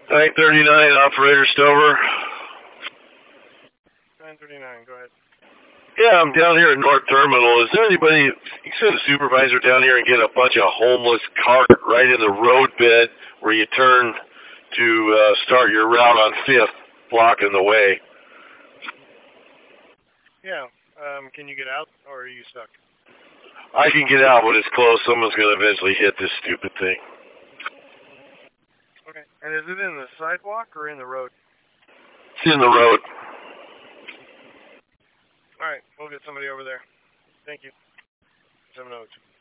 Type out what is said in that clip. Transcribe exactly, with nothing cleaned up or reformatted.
nine thirty-nine, Operator Stover. nine thirty-nine, go ahead. Yeah, I'm down here at North Terminal. Is there anybody, you send a supervisor down here and get a bunch of homeless cart right in the road bed where you turn to uh, start your route on fifth, blocking the way? Yeah, um, can you get out, or are you stuck? I can get out, but it's close. Someone's going to eventually hit this stupid thing. Okay, and is it in the sidewalk or in the road? It's in the road. All right, we'll get somebody over there. Thank you. seven oh two.